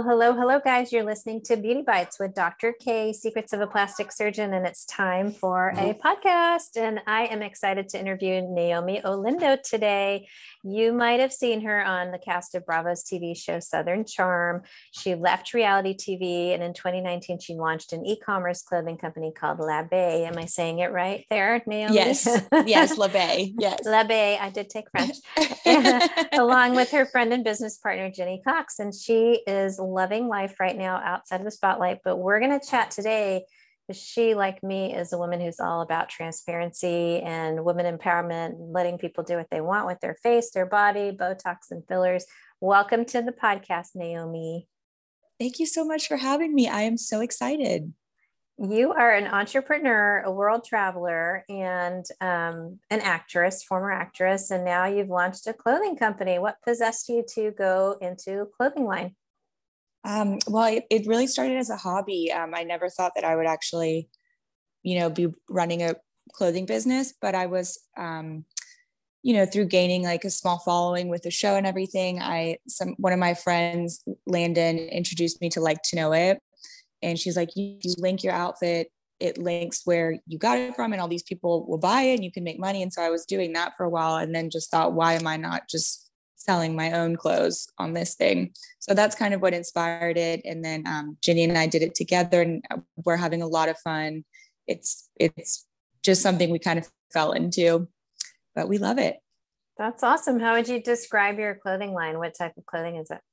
Hello, hello, guys. You're listening to Beauty Bites with Dr. K, Secrets of a Plastic Surgeon, and it's time for a podcast. And I am excited to interview Naomi Olindo today. You might have seen her on the cast of Bravo's TV show Southern Charm. She left reality TV, and in 2019, she launched an e-commerce clothing company called La Bae. Am I saying it right there, Naomi? Yes, La Bae. Yes. La Bae. I did take French. Along with her friend and business partner, Jenny Cox. And she is loving life right now outside of the spotlight. But we're going to chat today. She, like me, is a woman who's all about transparency and women empowerment, letting people do what they want with their face, their body, Botox and fillers. Welcome to the podcast, Naomi. Thank you so much for having me. I am so excited. You are an entrepreneur, a world traveler, and an actress, former actress, and now you've launched a clothing company. What possessed you to go into a clothing line? It really started as a hobby. I never thought that I would actually, be running a clothing business, but I was, through gaining like a small following with the show and everything, one of my friends, Landon, introduced me to Like to Know It. And she's like, you link your outfit, it links where you got it from, and all these people will buy it and you can make money. And so I was doing that for a while, and then just thought, why am I not just selling my own clothes on this thing? So that's kind of what inspired it. And then Jenny and I did it together, and we're having a lot of fun. It's just something we kind of fell into, but we love it. That's awesome. How would you describe your clothing line? What type of clothing is it?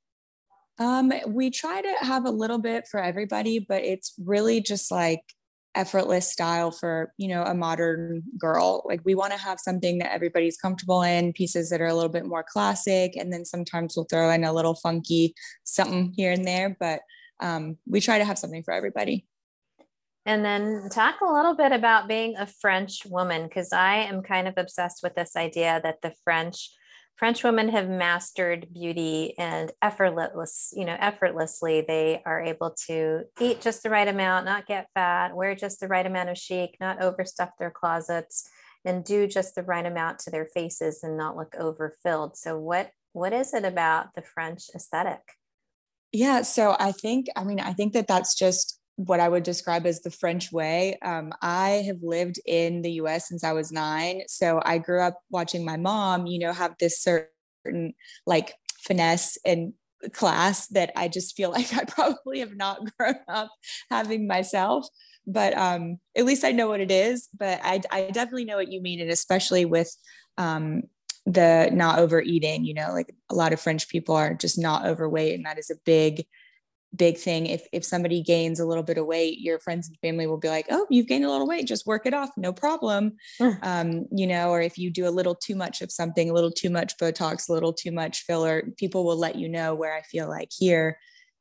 We try to have a little bit for everybody, but it's really just like effortless style for, a modern girl. Like we want to have something that everybody's comfortable in, pieces that are a little bit more classic. And then sometimes we'll throw in a little funky something here and there, but we try to have something for everybody. And then talk a little bit about being a French woman, because I am kind of obsessed with this idea that the French women have mastered beauty, and effortlessly, they are able to eat just the right amount, not get fat, wear just the right amount of chic, not overstuff their closets, and do just the right amount to their faces and not look overfilled. So what is it about the French aesthetic? Yeah. So I think that that's just what I would describe as the French way. I have lived in the US since I was 9. So I grew up watching my mom, have this certain like finesse and class that I just feel like I probably have not grown up having myself. But at least I know what it is. But I definitely know what you mean. And especially with the not overeating, like a lot of French people are just not overweight. And that is a big thing. If somebody gains a little bit of weight, your friends and family will be like, oh, you've gained a little weight, just work it off, no problem. Or if you do a little too much of something, a little too much Botox, a little too much filler, people will let you know. Where I feel like here,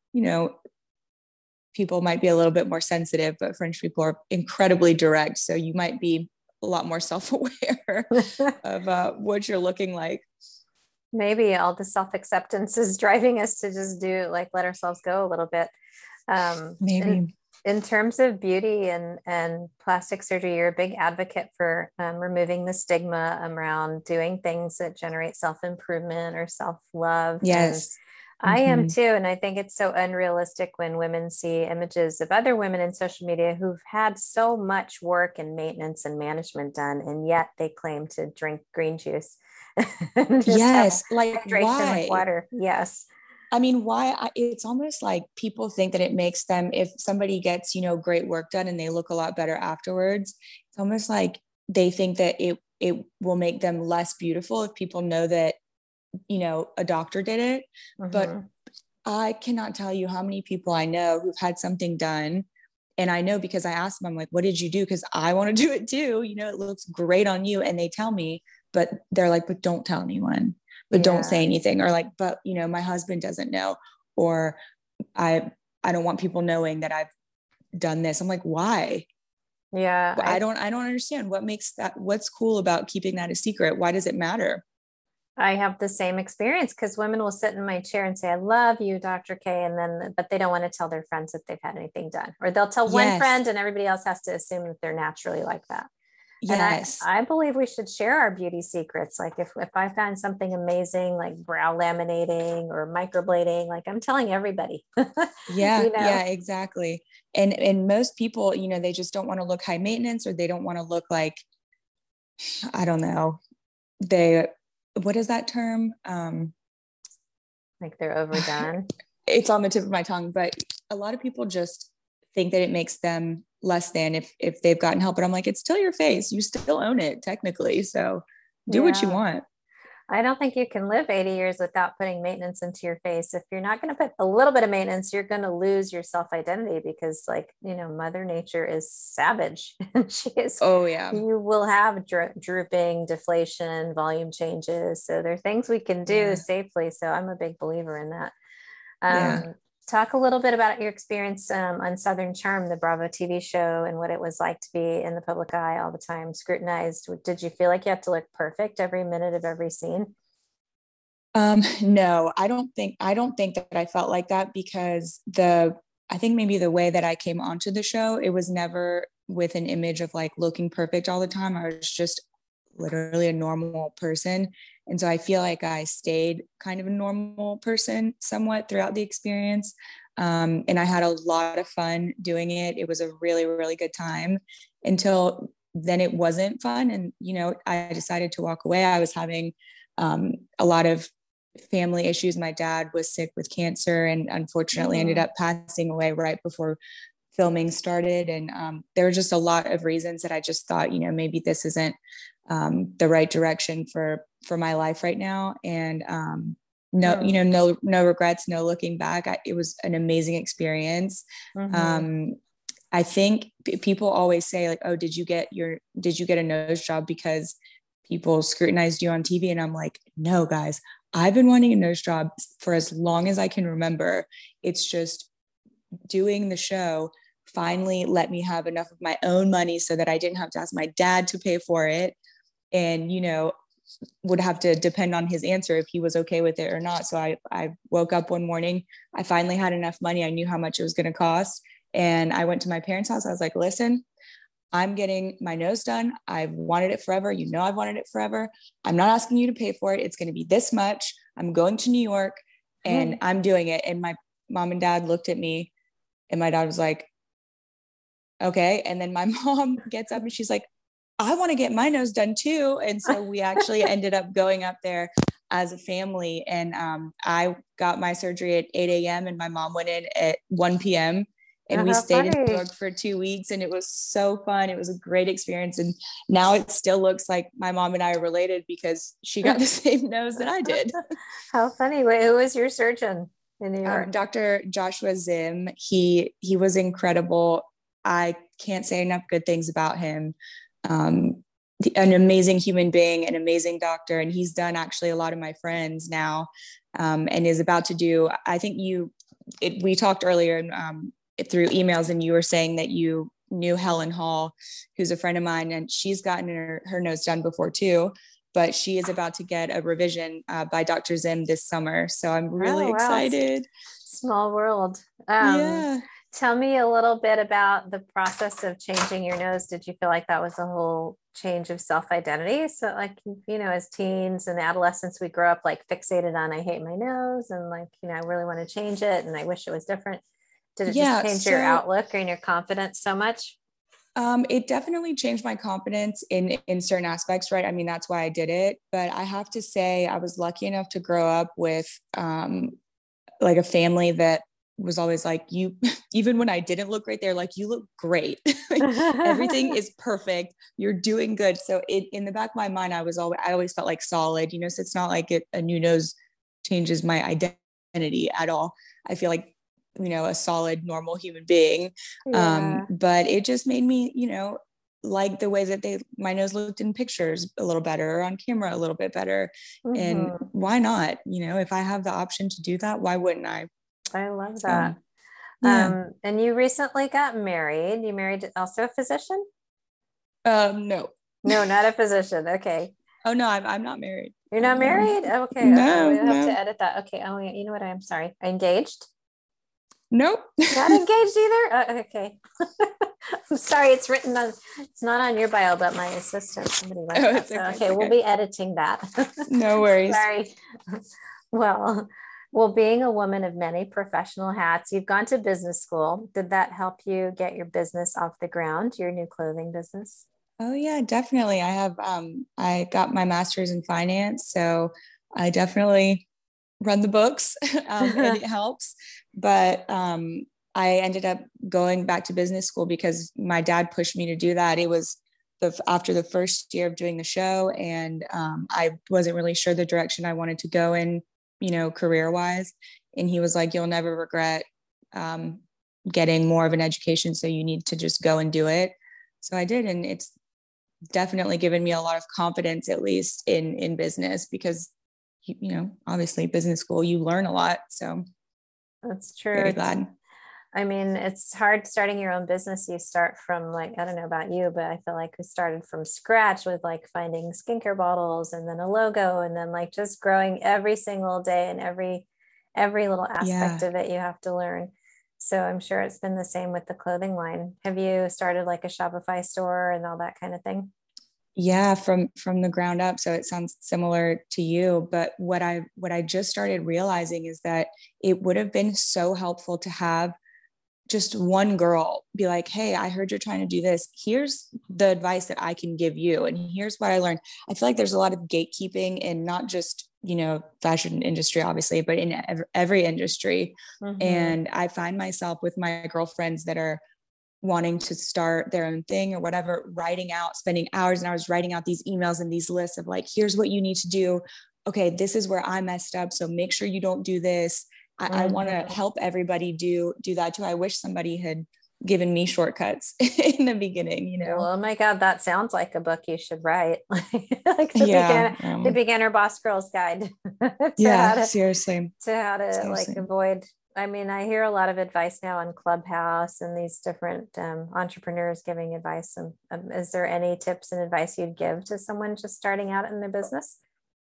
people might be a little bit more sensitive, but French people are incredibly direct. So you might be a lot more self-aware of what you're looking like. Maybe all the self-acceptance is driving us to just let ourselves go a little bit. Maybe. In terms of beauty and plastic surgery, you're a big advocate for removing the stigma around doing things that generate self-improvement or self-love. Yes. And I am too. And I think it's so unrealistic when women see images of other women in social media who've had so much work and maintenance and management done, and yet they claim to drink green juice. Yes. Like why? With water. Yes. I mean, why? It's almost like people think that it makes them, if somebody gets, great work done and they look a lot better afterwards, it's almost like they think that it will make them less beautiful if people know that, a doctor did it. But I cannot tell you how many people I know who've had something done. And I know because I asked them, I'm like, what did you do? Because I want to do it too. It looks great on you. And they tell me, but they're like, but don't tell anyone, but don't say anything. Or like, but my husband doesn't know, or I don't want people knowing that I've done this. I'm like, why? Yeah. I don't understand what's cool about keeping that a secret. Why does it matter? I have the same experience, because women will sit in my chair and say, I love you, Dr. K. But they don't want to tell their friends if they've had anything done, or they'll tell one friend and everybody else has to assume that they're naturally like that. And Yes. I believe we should share our beauty secrets. Like if I find something amazing, like brow laminating or microblading, like I'm telling everybody, Yeah, you know. yeah, exactly. And most people, you know, they just don't want to look high maintenance, or they don't want to look like, I don't know, they, what is that term? Like they're overdone. It's on the tip of my tongue, but a lot of people just think that it makes them less than if they've gotten help. But I'm like, it's still your face. You still own it technically. So do what you Yeah. want. I don't think you can live 80 years without putting maintenance into your face. If you're not going to put a little bit of maintenance, you're going to lose your self identity because, like, Mother Nature is savage and she is, Oh yeah. you will have drooping, deflation, volume changes. So there are things we can do Yeah. safely. So I'm a big believer in that. Yeah. Talk a little bit about your experience on Southern Charm, the Bravo TV show, and what it was like to be in the public eye all the time, scrutinized. Did you feel like you had to look perfect every minute of every scene? No, I don't think that I felt like that, because I think maybe the way that I came onto the show, it was never with an image of like looking perfect all the time. I was just literally a normal person. And so I feel like I stayed kind of a normal person somewhat throughout the experience. And I had a lot of fun doing it. It was a really, really good time until then it wasn't fun. And, I decided to walk away. I was having a lot of family issues. My dad was sick with cancer and unfortunately ended up passing away right before filming started. And there were just a lot of reasons that I just thought, maybe this isn't the right direction for my life right now. And no regrets, no looking back. It was an amazing experience. Mm-hmm. I think people always say like, oh, did you get a nose job because people scrutinized you on TV? And I'm like, no, guys, I've been wanting a nose job for as long as I can remember. It's just doing the show finally let me have enough of my own money so that I didn't have to ask my dad to pay for it, and would have to depend on his answer if he was okay with it or not. So I woke up one morning, I finally had enough money, I knew how much it was going to cost, and I went to my parents' house. I was like, listen, I'm getting my nose done. I've wanted it forever. I've wanted it forever. I'm not asking you to pay for it. It's going to be this much. I'm going to New York and I'm doing it. And my mom and dad looked at me, and my dad was like, okay. And then my mom gets up and she's like, I want to get my nose done too. And so we actually ended up going up there as a family. And I got my surgery at 8 a.m. and my mom went in at 1 p.m. And we How stayed in New funny. York for 2 weeks, and it was so fun. It was a great experience. And now it still looks like my mom and I are related because she got the same nose that I did. How funny. Wait, who was your surgeon in New York? Dr. Joshua Zim. He was incredible. I can't say enough good things about him. An amazing human being, an amazing doctor. And he's done actually a lot of my friends now, and is about to do, I think we talked earlier through emails, and you were saying that you knew Helen Hall, who's a friend of mine, and she's gotten her nose done before too, but she is about to get a revision by Dr. Zim this summer. So I'm really excited. Small world. Yeah. Tell me a little bit about the process of changing your nose. Did you feel like that was a whole change of self-identity? So like, as teens and adolescents, we grow up like fixated on, I hate my nose, and like, I really want to change it and I wish it was different. Did it just change your outlook and your confidence so much? It definitely changed my confidence in certain aspects, right? I mean, that's why I did it. But I have to say, I was lucky enough to grow up with like a family that was always like, you, even when I didn't look great, they're like, you look great. Like, everything is perfect. You're doing good. So in the back of my mind, I always felt like solid, so it's not like a new nose changes my identity at all. I feel like, a solid, normal human being. Yeah. But it just made me, like the way that my nose looked in pictures a little better, or on camera a little bit better. Mm-hmm. And why not? If I have the option to do that, why wouldn't I? I love that. Yeah. And you recently got married. You married also a physician? No. No, not a physician. Okay. Oh no, I'm not married. You're not married? Okay. No, Okay. We'll have no. to edit that. Okay. Oh yeah. You know what? I'm sorry. Engaged? Nope. Not engaged either? Okay. I'm sorry, it's not on your bio, but my assistant, somebody left Oh, that. it's So, okay. okay, we'll be editing that. No worries. Sorry. Well, well, being a woman of many professional hats, you've gone to business school. Did that help you get your business off the ground, your new clothing business? Oh yeah, definitely. I got my master's in finance, so I definitely run the books, and it helps. But I ended up going back to business school because my dad pushed me to do that. It was after the first year of doing the show, and I wasn't really sure the direction I wanted to go in, career wise. And he was like, "You'll never regret um, getting more of an education, so you need to just go and do it." So I did, and it's definitely given me a lot of confidence, at least in business, because obviously business school, you learn a lot. So That's true. very glad. I mean, it's hard starting your own business. You start from like, I don't know about you, but I feel like we started from scratch with like finding skincare bottles and then a logo and then like just growing every single day and every little aspect Yeah. of it you have to learn. So I'm sure it's been the same with the clothing line. Have you started like a Shopify store and all that kind of thing? Yeah, from the ground up. So it sounds similar to you, but what I just started realizing is that it would have been so helpful to have just one girl be like, "Hey, I heard you're trying to do this. Here's the advice that I can give you, and here's what I learned." I feel like there's a lot of gatekeeping in not just, fashion industry, obviously, but in every industry. Mm-hmm. And I find myself with my girlfriends that are wanting to start their own thing or whatever, spending hours and hours writing out these emails and these lists of like, here's what you need to do. Okay, this is where I messed up. So make sure you don't do this. I want to Mm-hmm. help everybody do that too. I wish somebody had given me shortcuts in the beginning. Well, oh my God, that sounds like a book you should write. Like Yeah. the beginner boss girl's guide to how Yeah, to seriously. like Seriously. avoid. I mean, I hear a lot of advice now on Clubhouse and these different entrepreneurs giving advice. And is there any tips and advice you'd give to someone just starting out in their business?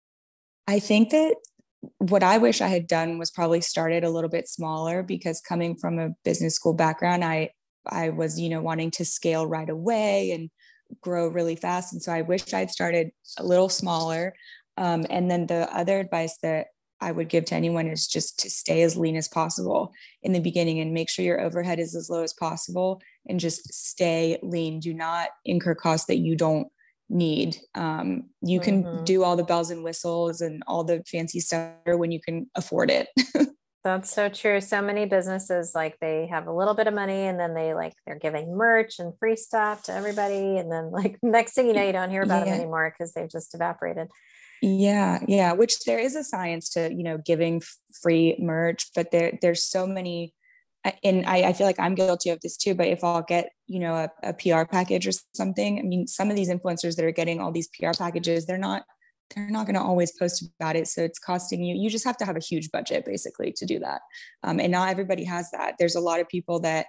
I think that what I wish I had done was probably started a little bit smaller, because coming from a business school background, I was, wanting to scale right away and grow really fast. And so I wish I'd started a little smaller. And then the other advice that I would give to anyone is just to stay as lean as possible in the beginning and make sure your overhead is as low as possible and just stay lean. Do not incur costs that you don't need. You can Mm-hmm. do all the bells and whistles and all the fancy stuff when you can afford it. That's so true. So many businesses like they have a little bit of money and then they're giving merch and free stuff to everybody. And then like next thing you know, you don't hear about them Yeah. anymore because they've just evaporated. Yeah, yeah, which there is a science to, giving free merch, but there's so many, and I feel like I'm guilty of this too, but if I'll get, a PR package or something, I mean, some of these influencers that are getting all these PR packages, they're not going to always post about it. So it's costing you just have to have a huge budget basically to do that. And not everybody has that. There's a lot of people that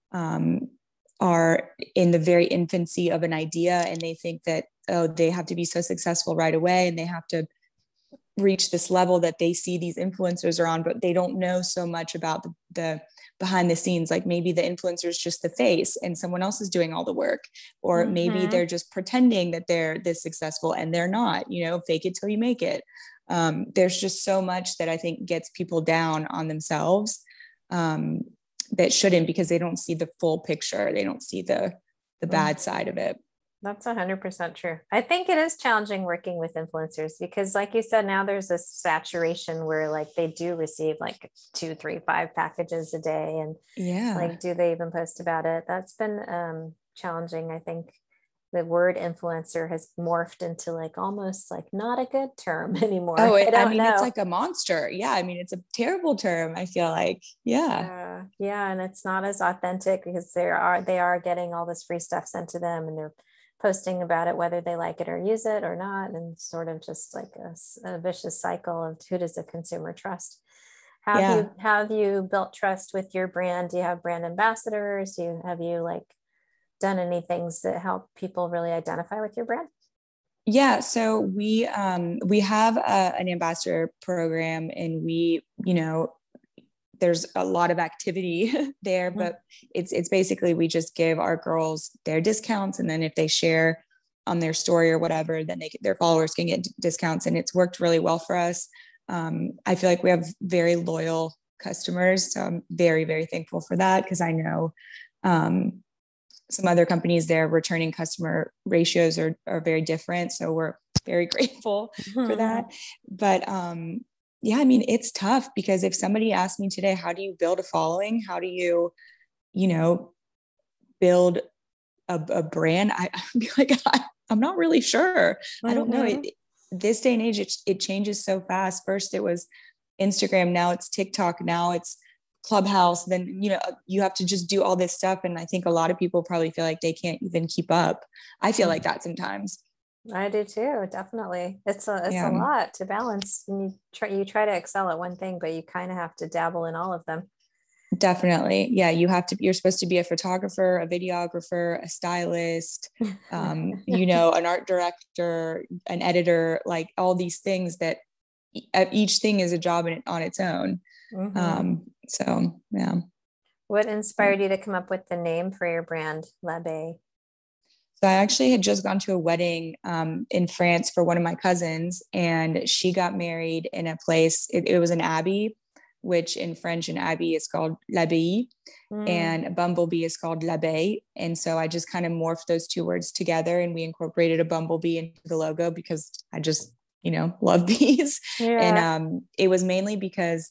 um, are in the very infancy of an idea, and they think that, oh, they have to be so successful right away and they have to reach this level that they see these influencers are on, but they don't know so much about the behind the scenes. Like maybe the influencer is just the face and someone else is doing all the work, or maybe Mm-hmm. they're just pretending that they're this successful and they're not. Fake it till you make it. There's just so much that I think gets people down on themselves, um, that shouldn't, because they don't see the full picture. They don't see the bad side of it. That's 100% true. I think it is challenging working with influencers because, like you said, now there's this saturation where like they do receive like two, three, five packages a day. And Yeah. like, do they even post about it? That's been challenging. I think the word influencer has morphed into like almost like not a good term anymore. Oh, I I don't mean, it's know. like a monster. Yeah. I mean, it's a terrible term, I feel like. Yeah. Yeah, yeah, and it's not as authentic because they are getting all this free stuff sent to them, and they're posting about it whether they like it or use it or not, and sort of just like a vicious cycle of who does the consumer trust? Yeah. Have you built trust with your brand? Do you have brand ambassadors? Have you like done any things that help people really identify with your brand? Yeah. So we have an ambassador program, and we, there's a lot of activity there, but it's basically, we just give our girls their discounts. And then if they share on their story or whatever, then their followers can get discounts. And it's worked really well for us. I feel like we have very loyal customers. So I'm very, very thankful for that, because I know some other companies, their returning customer ratios are very different. So we're very grateful for that. But yeah, I mean, it's tough, because if somebody asked me today, how do you build a following? How do you, build a brand? I'd be like, I'm not really sure. I don't know. This day and age, it changes so fast. First it was Instagram, now it's TikTok, now it's Clubhouse. Then, you have to just do all this stuff. And I think a lot of people probably feel like they can't even keep up. I feel like that sometimes. I do too, definitely. It's a lot to balance. And you try to excel at one thing, but you kind of have to dabble in all of them. Definitely. Yeah. You're supposed to be a photographer, a videographer, a stylist, an art director, an editor, like all these things that each thing is a job on its own. So, yeah. What inspired you to come up with the name for your brand, L'Abbaye? So I actually had just gone to a wedding in France for one of my cousins, and she got married in a place, it was an abbey, which in French, an abbey is called l'abbaye, and a bumblebee is called l'abeille. And so I just kind of morphed those two words together, and we incorporated a bumblebee into the logo, because I just, love bees. Yeah. And it was mainly because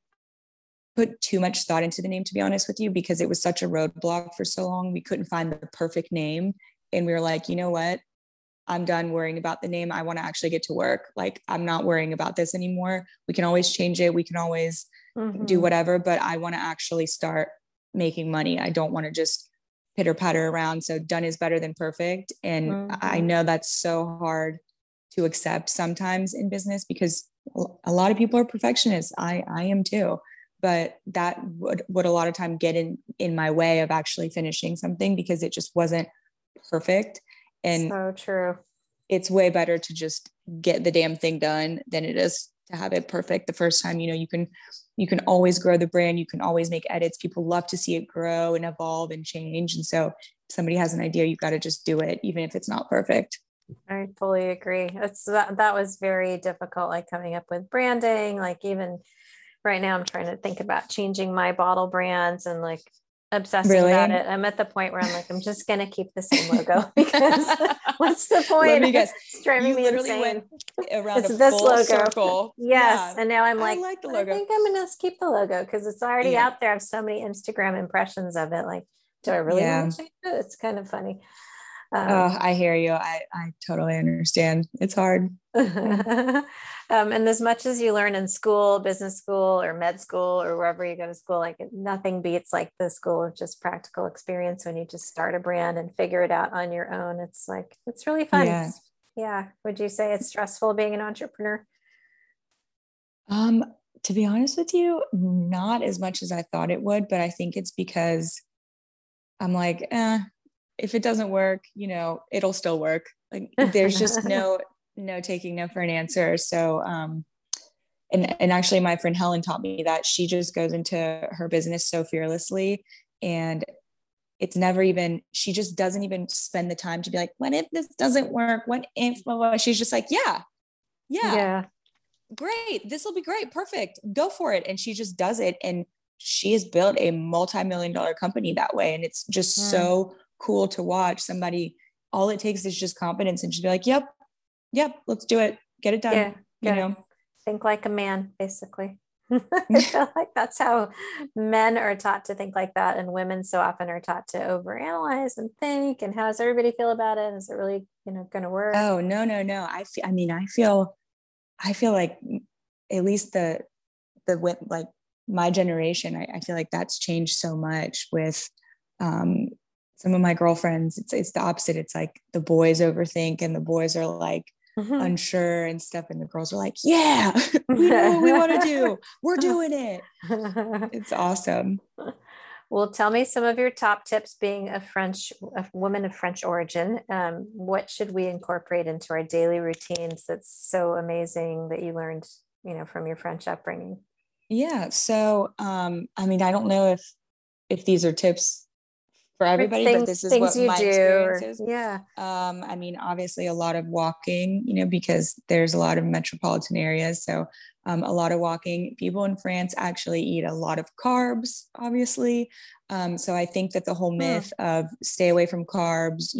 I put too much thought into the name, to be honest with you, because it was such a roadblock for so long. We couldn't find the perfect name. And we were like, you know what? I'm done worrying about the name. I want to actually get to work. Like, I'm not worrying about this anymore. We can always change it. We can always do whatever, but I want to actually start making money. I don't want to just pitter patter around. So done is better than perfect. And I know that's so hard to accept sometimes in business, because a lot of people are perfectionists. I am too, but that would a lot of time get in my way of actually finishing something, because it just wasn't perfect. And so true. It's way better to just get the damn thing done than it is to have it perfect the first time. You can always grow the brand. You can always make edits. People love to see it grow and evolve and change. And so if somebody has an idea, you've got to just do it, even if it's not perfect. I fully agree. That was very difficult, like coming up with branding. Like, even right now I'm trying to think about changing my bottle brands and like obsessing about it. I'm at the point where I'm like, I'm just going to keep the same logo, because what's the point? Let me guess. It's driving me insane. Went around it's this logo circle. Yes. Yeah. And now I'm like, I like the logo. I think I'm going to keep the logo, because it's already out there. I have so many Instagram impressions of it. Like, do I really want to change it? It's kind of funny. I hear you. I totally understand. It's hard. And as much as you learn in school, business school or med school or wherever you go to school, like nothing beats like the school of just practical experience when you just start a brand and figure it out on your own. It's like, it's really fun. Yeah. Would you say it's stressful being an entrepreneur? To be honest with you, not as much as I thought it would, but I think it's because I'm like, if it doesn't work, it'll still work. Like, there's just no taking no for an answer. So, and actually my friend Helen taught me that. She just goes into her business so fearlessly, and it's never even, she just doesn't even spend the time to be like, what if this doesn't work? What if, blah, blah. She's just like, yeah, great. This will be great. Perfect. Go for it. And she just does it. And she has built a multi-million-dollar company that way. And it's just so cool to watch somebody. All it takes is just confidence, and just be like, yep, let's do it. Get it done. Think like a man, basically. I feel like that's how men are taught to think like that, and women so often are taught to overanalyze and think. And how does everybody feel about it? Is it really, going to work? Oh, no. I feel like at least the like my generation, I feel like that's changed so much with some of my girlfriends. It's the opposite. It's like the boys overthink, and the boys are like unsure and stuff, and the girls are like, yeah, we know what we want to do. We're doing it. It's awesome. Well, tell me some of your top tips, being a woman of French origin. What should we incorporate into our daily routines that's so amazing that you learned, from your French upbringing? Yeah. So, I mean, I don't know if these are tips for Or everybody, but this is things what you my do, experience or is. yeah. I mean, obviously a lot of walking, because there's a lot of metropolitan areas. So a lot of walking. People in France actually eat a lot of carbs, obviously. So I think that the whole Hmm. myth of stay away from carbs,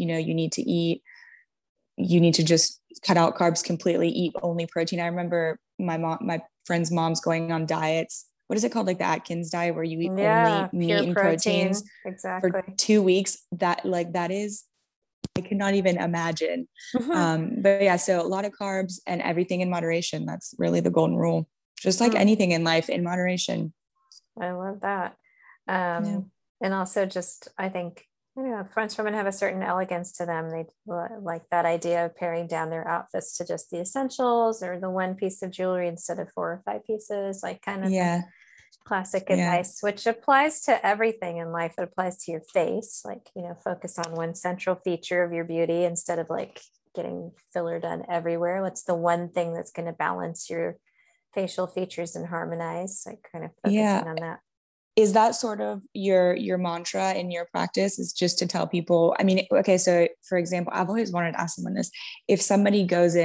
you need to just cut out carbs completely, eat only protein. I remember my friend's mom's going on diets. What is it called? Like the Atkins diet, where you eat Yeah, only pure meat and proteins protein. for Exactly. 2 weeks. That is, I could not even imagine. Hmm. But yeah, so a lot of carbs and everything in moderation. That's really the golden rule. Just like Hmm. anything in life, in moderation. I love that. Yeah. And also just, I think, French women have a certain elegance to them. They like that idea of paring down their outfits to just the essentials or the one piece of jewelry instead of 4 or 5 pieces, like kind of the Yeah. classic Yeah. advice, which applies to everything in life. It applies to your face, like, focus on one central feature of your beauty instead of like getting filler done everywhere. What's the one thing that's going to balance your facial features and harmonize? Like kind of Yeah. focusing on that. Is that sort of your mantra in your practice, is just to tell people? I mean, okay, so for example, I've always wanted to ask someone this. If somebody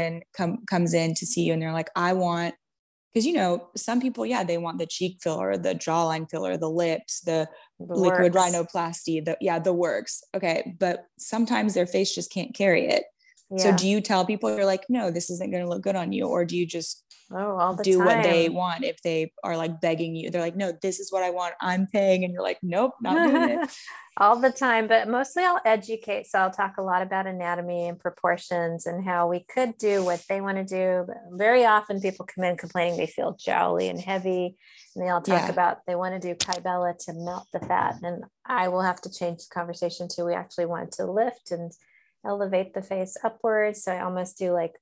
comes in to see you and they're like, I want, because some people, yeah, they want the cheek filler, the jawline filler, the lips, the The liquid works. rhinoplasty, the works. Okay, but sometimes their face just can't carry it. So Yeah. do you tell people, you're like, no, this isn't going to look good on you, or do you just Oh, all the do what they time. want? If they are like begging you, they're like, no, this is what I want, I'm paying, and you're like, nope, not doing it. All the time, but mostly I'll educate. So I'll talk a lot about anatomy and proportions and how we could do what they want to do. But very often people come in complaining they feel jowly and heavy. And they all talk Yeah. about they want to do Kybella to melt the fat. And I will have to change the conversation to we actually want to lift and elevate the face upwards. So I almost do like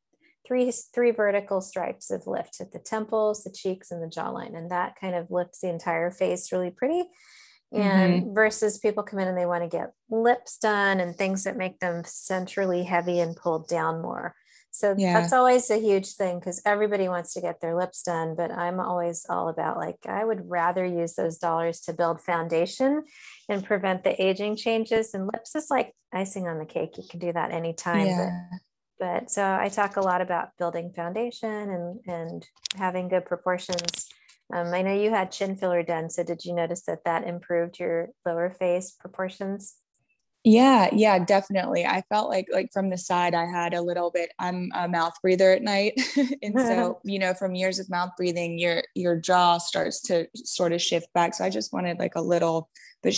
three vertical stripes of lift at the temples, the cheeks, and the jawline. And that kind of lifts the entire face really pretty. Mm-hmm. And versus people come in and they want to get lips done and things that make them centrally heavy and pulled down more. So that's Yeah. always a huge thing because everybody wants to get their lips done. But I'm always all about like, I would rather use those dollars to build foundation and prevent the aging changes. And lips is like icing on the cake. You can do that anytime. Yeah. But so I talk a lot about building foundation and having good proportions. I know you had chin filler done, so did you notice that that improved your lower face proportions? Yeah, yeah, definitely. I felt like from the side I had a little bit. I'm a mouth breather at night. And so, from years of mouth breathing, your jaw starts to sort of shift back. So I just wanted like a little, but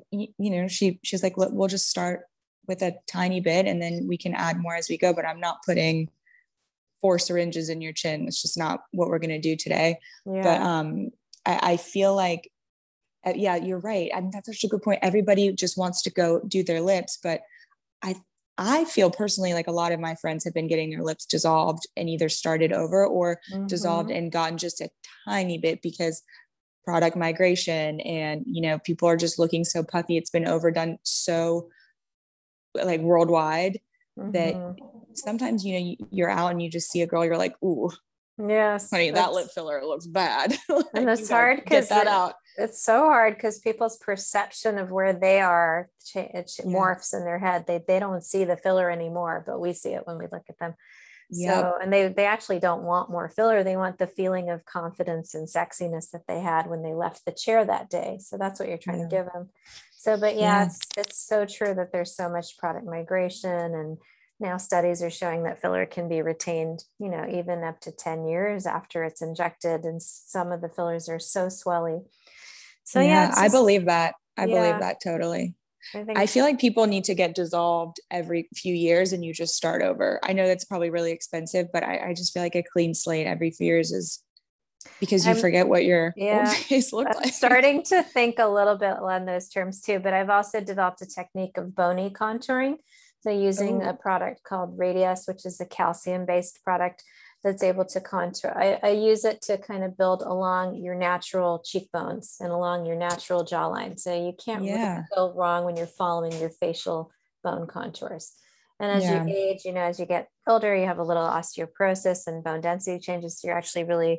she's like, we'll just start with a tiny bit and then we can add more as we go, but I'm not putting 4 syringes in your chin. It's just not what we're going to do today. But Yeah. I feel like, yeah, you're right. I mean, that's such a good point. Everybody just wants to go do their lips, but I I feel personally like a lot of my friends have been getting their lips dissolved and either started over or dissolved Mm-hmm. and gotten just a tiny bit because product migration and people are just looking so puffy. It's been overdone so like worldwide that Mm-hmm. sometimes you're out and you just see a girl, you're like, ooh, Yes, honey, that lip filler looks bad. and Like you it's got to hard get because that out. it's so hard because people's perception of where they are it Yeah. morphs in their head. They don't see the filler anymore, but we see it when we look at them. Yep. So, and they actually don't want more filler. They want the feeling of confidence and sexiness that they had when they left the chair that day. So that's what you're trying to Yeah. give them. So, but yeah, Yeah. it's so true that there's so much product migration, and now studies are showing that filler can be retained, even up to 10 years after it's injected. And some of the fillers are so swelly. So yeah, Yeah. it's I just, believe that. I believe yeah, that totally. I I think feel like people need to get dissolved every few years and you just start over. I know that's probably really expensive, but I just feel like a clean slate every few years is because you I'm, forget what your old yeah, face looked I'm like. starting to think a little bit on those terms too, but I've also developed a technique of bony contouring. So using a Oh, product called Radius, which is a calcium-based product that's able to contour. I use it to kind of build along your natural cheekbones and along your natural jawline. So you can't really yeah. go wrong when you're following your facial bone contours. And as you Yeah. age, as you get older, you have a little osteoporosis and bone density changes. So you're actually really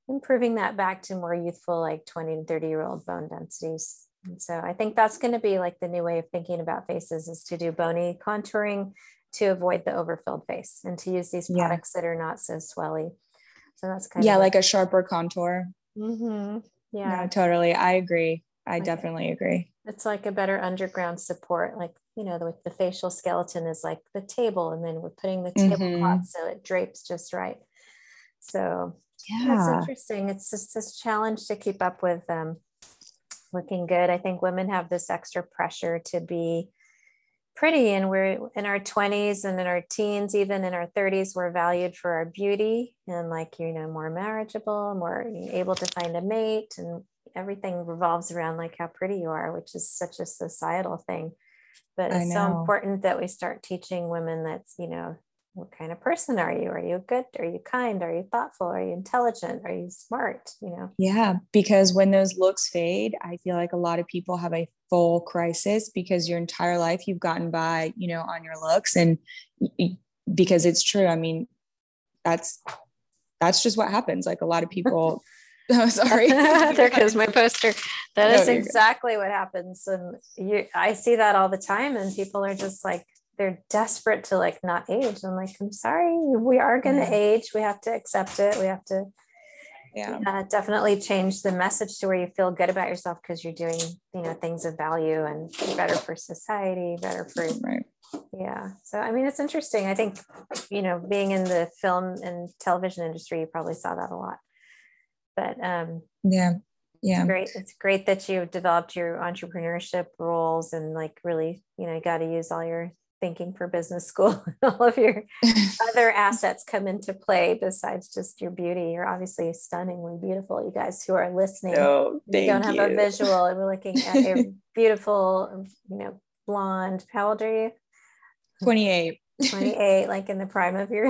improving that back to more youthful, like 20 and 30-year-old bone densities. And so I think that's going to be like the new way of thinking about faces, is to do bony contouring to avoid the overfilled face and to use these products that are not so swelly. So that's kind of like a sharper contour. Mm-hmm. Yeah, no, totally. I agree. I definitely agree. It's like a better underground support, like, with the facial skeleton is like the table, and then we're putting the tablecloth so it drapes just right. So that's interesting. It's just this challenge to keep up with looking good. I think women have this extra pressure to be pretty, and we're in our 20s and in our teens, even in our 30s, we're valued for our beauty and like, more marriageable, more able to find a mate, and everything revolves around like how pretty you are, which is such a societal thing. But it's so important that we start teaching women that's, what kind of person are you? Are you good? Are you kind? Are you thoughtful? Are you intelligent? Are you smart? Yeah, because when those looks fade, I feel like a lot of people have a full crisis because your entire life you've gotten by, on your looks. And because it's true. I mean, that's just what happens. Like a lot of people. Oh, sorry. There goes my poster. That is exactly what happens. And I see that all the time. And people are just like, they're desperate to like not age. I'm like, I'm sorry, we are going to age. We have to accept it. We have to definitely change the message to where you feel good about yourself because you're doing, things of value and better for society, better for, yeah. So, I mean, it's interesting. I think, being in the film and television industry, you probably saw that a lot. But it's great that you've developed your entrepreneurship roles and like really, you got to use all your thinking for business school. All of your other assets come into play besides just your beauty. You're obviously stunningly beautiful. You guys who are listening, you don't have a visual, and we're looking at a beautiful, blonde. How old are you? 28. 28, like in the prime of your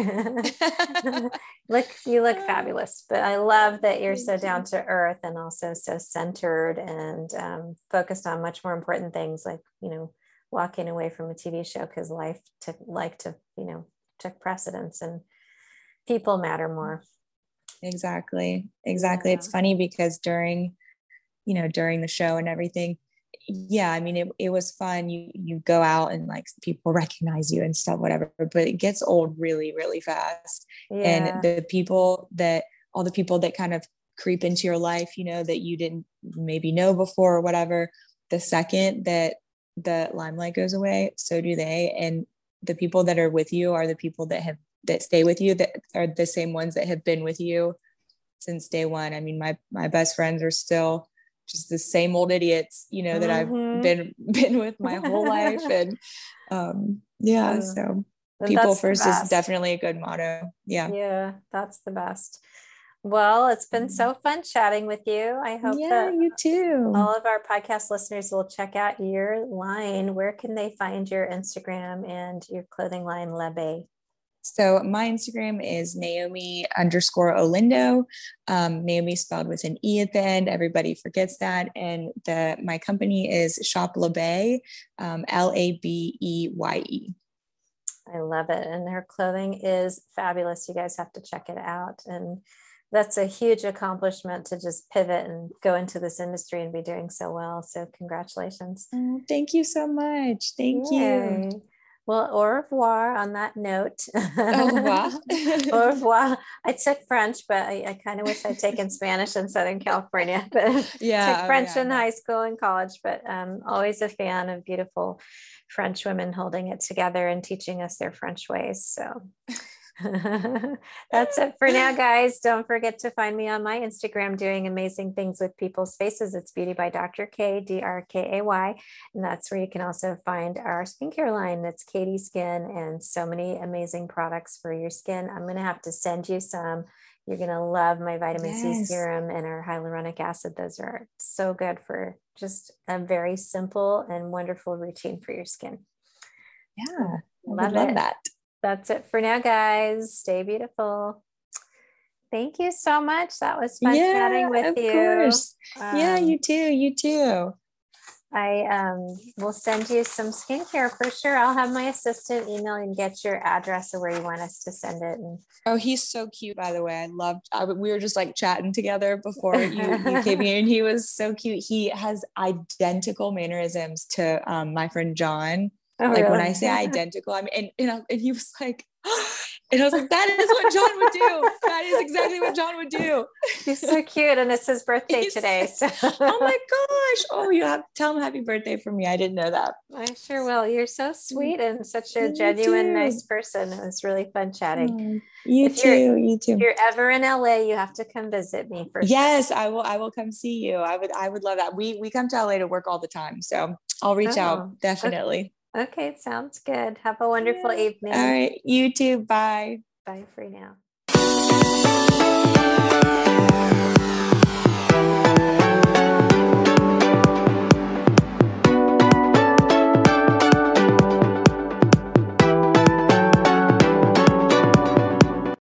you look fabulous. But I love that you're so down to earth and also so centered and focused on much more important things, like walking away from a TV show because life took precedence and people matter more. Exactly. It's funny because during the show and everything, I mean, it was fun. You go out and like people recognize you and stuff, whatever, but it gets old really, really fast. And all the people that kind of creep into your life, that you didn't maybe know before or whatever, the second that the limelight goes away, so do they. And the people that are with you are the people that stay with you, that are the same ones that have been with you since day one. I mean, my best friends are still just the same old idiots, that I've been with my whole life. And so people first is definitely a good motto. Yeah, that's the best. Well, it's been so fun chatting with you. I hope that you too. All of our podcast listeners will check out your line. Where can they find your Instagram and your clothing line, Lebe? So my Instagram is Naomi_Olindo. Naomi spelled with an E at the end. Everybody forgets that. And my company is Shop Labey, Labeye. I love it. And her clothing is fabulous. You guys have to check it out. And that's a huge accomplishment to just pivot and go into this industry and be doing so well. So congratulations. Oh, thank you so much. Thank you. Well, au revoir on that note. Au revoir. Au revoir. I took French, but I kind of wish I'd taken Spanish in Southern California. But took French in high school and college, but always a fan of beautiful French women holding it together and teaching us their French ways. So that's it for now, guys. Don't forget to find me on my Instagram doing amazing things with people's faces. It's Beauty by Dr. K, DRKAY. And that's where you can also find our skincare line. That's Katie Skin, and so many amazing products for your skin. I'm going to have to send you some. You're going to love my vitamin C serum and our hyaluronic acid. Those are so good for just a very simple and wonderful routine for your skin. Yeah, love that. That's it for now, guys. Stay beautiful. Thank you so much. That was fun chatting with you. Of course. You too. I will send you some skincare for sure. I'll have my assistant email and get your address of where you want us to send it. And Oh, he's so cute, by the way. We were just like chatting together before you came here, and he was so cute. He has identical mannerisms to my friend John. Oh, Like when really? I say identical, I mean, and he was like, and I was like, that is what John would do. That is exactly what John would do. He's so cute, and it's his birthday today. So. Oh my gosh. Oh, you have to tell him happy birthday from me. I didn't know that. I sure will. You're so sweet and such a You genuine, nice too. person. It was really fun chatting. You If you're too. You if too. you're ever in LA, you have to come visit me for sure. Yes, I will come see you. I would love that. We come to LA to work all the time. So I'll reach out. Oh, Definitely. okay. Sounds good. Have a wonderful Yeah. All evening. right. You too. Bye. Bye for now.